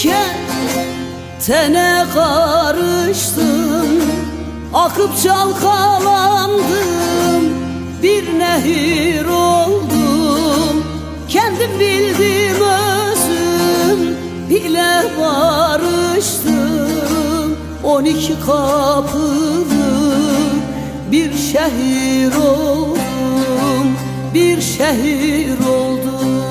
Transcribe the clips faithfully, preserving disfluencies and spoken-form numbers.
iken tene karıştım, akıp çalkalandım, bir nehir oldum. Kendim bildim özüm bile barıştım. On iki kapılı bir şehir oldum, bir şehir oldum.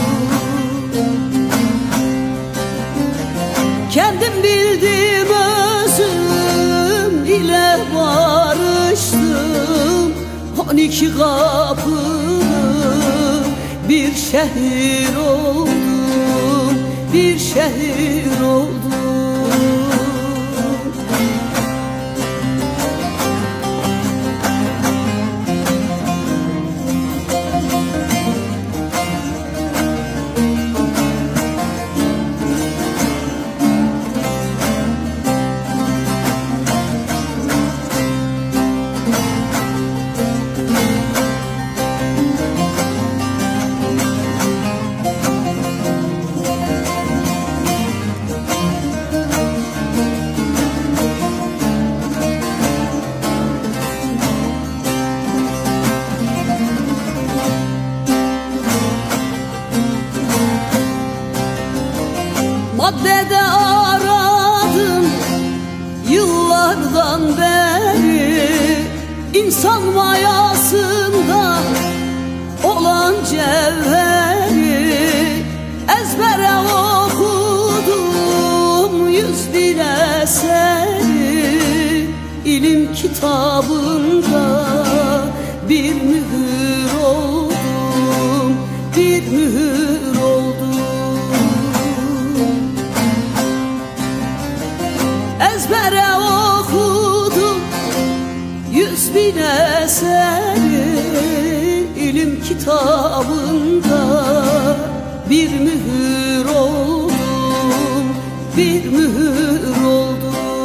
Kendim bildim özüm ile barıştım. On iki kapılı bir şehir oldum, bir şehir oldum. Maddede aradım yıllardan beri, insan mayasında olan cevheri. Ezbere okudum yüz bin eseri, ilim kitabında bir mühür oldum, bir mühür oldum. Ezbere okudum yüz bin eseri, ilim kitabında bir mühür oldum, bir mühür oldum.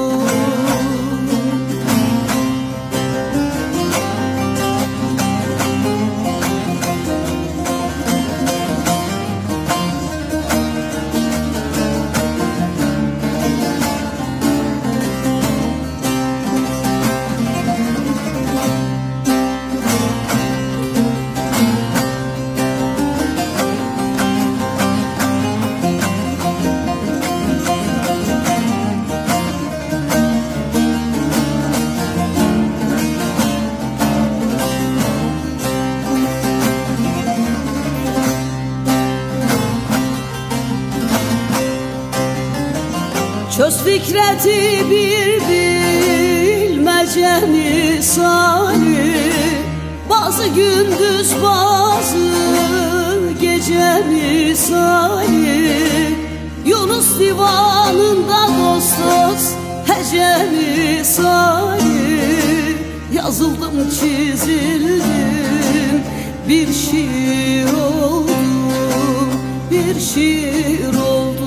Çöz Fikret'i bir bilmece misali, bazı gündüz bazı gece misali. Yunus divanında dost dost hece misali, yazıldım çizildim, bir şiir oldum, bir şiir oldum.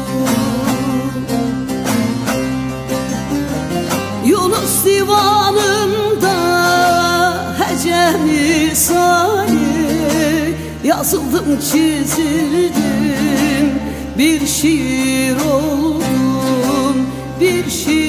Yunus divanında hece misali, yazıldım çizildim, bir şiir oldum, bir şiir.